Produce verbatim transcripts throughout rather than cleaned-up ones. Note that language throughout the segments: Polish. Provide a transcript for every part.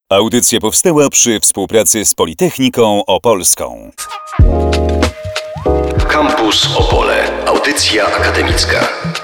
Audycja powstała przy współpracy z Politechniką Opolską. Campus Opole. Audycja akademicka.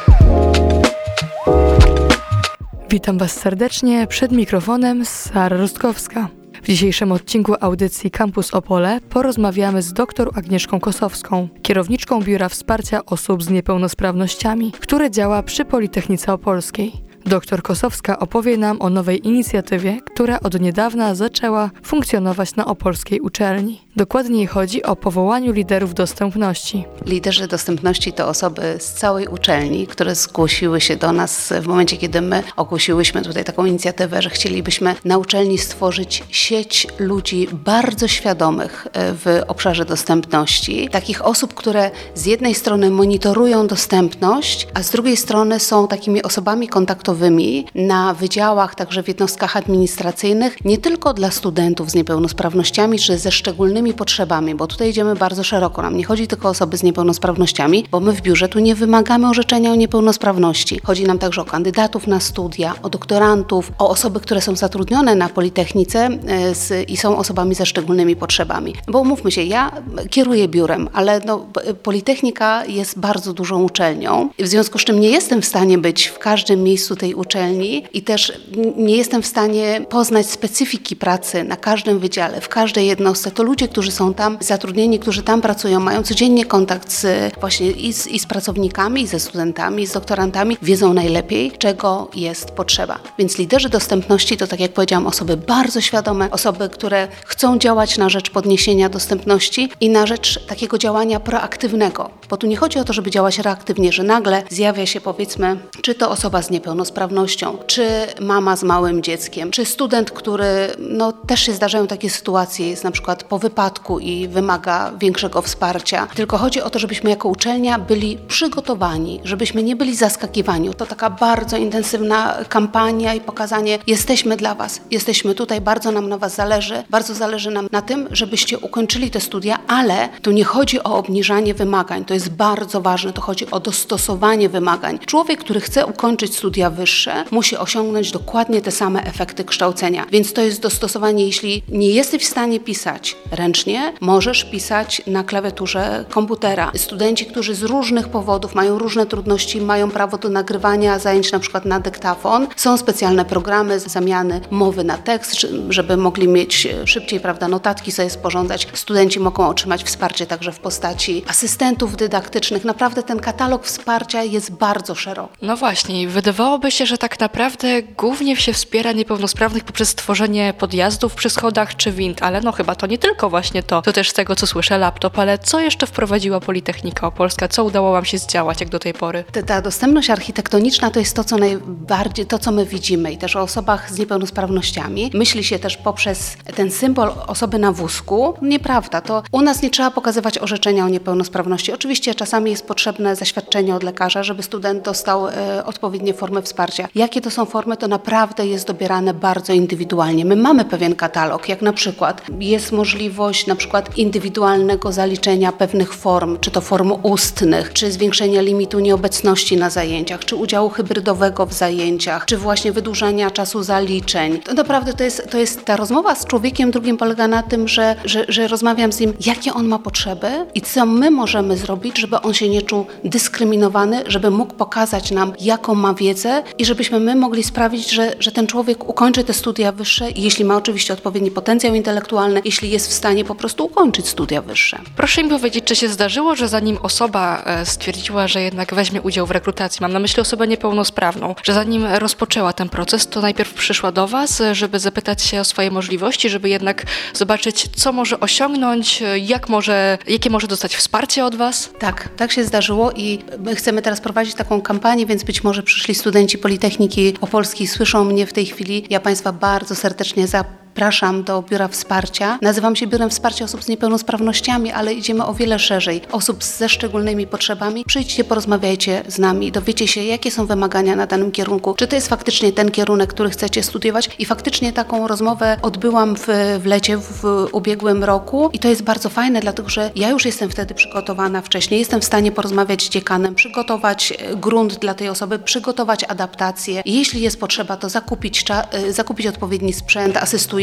Witam Was serdecznie, przed mikrofonem Sara Rostkowska. W dzisiejszym odcinku audycji Campus Opole porozmawiamy z dr Agnieszką Kosowską, kierowniczką Biura Wsparcia Osób z Niepełnosprawnościami, które działa przy Politechnice Opolskiej. Doktor Kosowska opowie nam o nowej inicjatywie, która od niedawna zaczęła funkcjonować na opolskiej uczelni. Dokładniej chodzi o powołaniu liderów dostępności. Liderzy dostępności to osoby z całej uczelni, które zgłosiły się do nas w momencie, kiedy my ogłosiłyśmy tutaj taką inicjatywę, że chcielibyśmy na uczelni stworzyć sieć ludzi bardzo świadomych w obszarze dostępności. Takich osób, które z jednej strony monitorują dostępność, a z drugiej strony są takimi osobami kontaktowymi na wydziałach, także w jednostkach administracyjnych, nie tylko dla studentów z niepełnosprawnościami, czy ze szczególnymi potrzebami, bo tutaj idziemy bardzo szeroko. Nam nie chodzi tylko o osoby z niepełnosprawnościami, bo my w biurze tu nie wymagamy orzeczenia o niepełnosprawności. Chodzi nam także o kandydatów na studia, o doktorantów, o osoby, które są zatrudnione na Politechnice z, i są osobami ze szczególnymi potrzebami. Bo umówmy się, ja kieruję biurem, ale no, Politechnika jest bardzo dużą uczelnią, w związku z czym nie jestem w stanie być w każdym miejscu tej uczelni i też nie jestem w stanie poznać specyfiki pracy na każdym wydziale, w każdej jednostce. To ludzie, którzy są tam zatrudnieni, którzy tam pracują, mają codziennie kontakt z, właśnie i z, i z pracownikami, i ze studentami, i z doktorantami, wiedzą najlepiej, czego jest potrzeba. Więc liderzy dostępności to, tak jak powiedziałam, osoby bardzo świadome, osoby, które chcą działać na rzecz podniesienia dostępności i na rzecz takiego działania proaktywnego. Bo tu nie chodzi o to, żeby działać reaktywnie, że nagle zjawia się, powiedzmy, czy to osoba z niepełnosprawnością, czy mama z małym dzieckiem, czy student, który, no też się zdarzają takie sytuacje, jest na przykład po wypadku i wymaga większego wsparcia. Tylko chodzi o to, żebyśmy jako uczelnia byli przygotowani, żebyśmy nie byli zaskakiwani. To taka bardzo intensywna kampania i pokazanie, jesteśmy dla Was, jesteśmy tutaj, bardzo nam na Was zależy, bardzo zależy nam na tym, żebyście ukończyli te studia, ale tu nie chodzi o obniżanie wymagań, to jest bardzo ważne, to chodzi o dostosowanie wymagań. Człowiek, który chce ukończyć studia wyższe, musi osiągnąć dokładnie te same efekty kształcenia, więc to jest dostosowanie, jeśli nie jesteś w stanie pisać ręcznie, możesz pisać na klawiaturze komputera. Studenci, którzy z różnych powodów mają różne trudności, mają prawo do nagrywania zajęć na przykład na dyktafon. Są specjalne programy zamiany mowy na tekst, żeby mogli mieć szybciej, prawda, notatki sobie sporządzać. Studenci mogą otrzymać wsparcie także w postaci asystentów dydaktycznych. Naprawdę ten katalog wsparcia jest bardzo szeroki. No właśnie, wydawałoby się, że tak naprawdę głównie się wspiera niepełnosprawnych poprzez tworzenie podjazdów przy schodach czy wind, ale no chyba to nie tylko właśnie to. To też z tego, co słyszę, laptop, ale co jeszcze wprowadziła Politechnika Opolska? Co udało Wam się zdziałać jak do tej pory? Ta, ta dostępność architektoniczna to jest to, co najbardziej, to, co my widzimy i też o osobach z niepełnosprawnościami. Myśli się też poprzez ten symbol osoby na wózku. Nieprawda, to u nas nie trzeba pokazywać orzeczenia o niepełnosprawności. Oczywiście czasami jest potrzebne zaświadczenie od lekarza, żeby student dostał e, odpowiednie formy wsparcia. Jakie to są formy, to naprawdę jest dobierane bardzo indywidualnie. My mamy pewien katalog, jak na przykład jest możliwość na przykład indywidualnego zaliczenia pewnych form, czy to form ustnych, czy zwiększenia limitu nieobecności na zajęciach, czy udziału hybrydowego w zajęciach, czy właśnie wydłużania czasu zaliczeń. To naprawdę to jest, to jest ta rozmowa z człowiekiem drugim polega na tym, że, że, że rozmawiam z nim, jakie on ma potrzeby i co my możemy zrobić, żeby on się nie czuł dyskryminowany, żeby mógł pokazać nam, jaką ma wiedzę i żebyśmy my mogli sprawić, że, że ten człowiek ukończy te studia wyższe, jeśli ma oczywiście odpowiedni potencjał intelektualny, jeśli jest w stanie po prostu ukończyć studia wyższe. Proszę mi powiedzieć, czy się zdarzyło, że zanim osoba stwierdziła, że jednak weźmie udział w rekrutacji, mam na myśli osobę niepełnosprawną, że zanim rozpoczęła ten proces, to najpierw przyszła do Was, żeby zapytać się o swoje możliwości, żeby jednak zobaczyć, co może osiągnąć, jak może, jakie może dostać wsparcie od Was? Tak, tak się zdarzyło i my chcemy teraz prowadzić taką kampanię, więc być może przyszli studenci Politechniki Opolskiej słyszą mnie w tej chwili. Ja Państwa bardzo serdecznie zapraszam. Zapraszam do Biura Wsparcia. Nazywam się Biurem Wsparcia Osób z Niepełnosprawnościami, ale idziemy o wiele szerzej. Osób ze szczególnymi potrzebami. Przyjdźcie, porozmawiajcie z nami, dowiecie się, jakie są wymagania na danym kierunku, czy to jest faktycznie ten kierunek, który chcecie studiować. I faktycznie taką rozmowę odbyłam w, w lecie w, w ubiegłym roku i to jest bardzo fajne, dlatego że ja już jestem wtedy przygotowana wcześniej. Jestem w stanie porozmawiać z dziekanem, przygotować grunt dla tej osoby, przygotować adaptację. Jeśli jest potrzeba, to zakupić, zakupić odpowiedni sprzęt, asystujący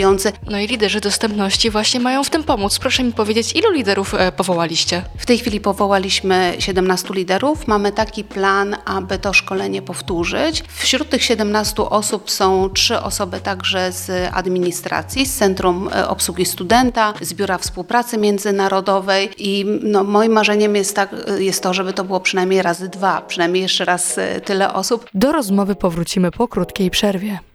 inspirujący. No i liderzy dostępności właśnie mają w tym pomóc. Proszę mi powiedzieć, ilu liderów e, powołaliście? W tej chwili powołaliśmy siedemnastu liderów. Mamy taki plan, aby to szkolenie powtórzyć. Wśród tych siedemnastu osób są trzy osoby także z administracji, z Centrum Obsługi Studenta, z Biura Współpracy Międzynarodowej i no, moim marzeniem jest, tak, jest to, żeby to było przynajmniej razy dwa, przynajmniej jeszcze raz tyle osób. Do rozmowy powrócimy po krótkiej przerwie.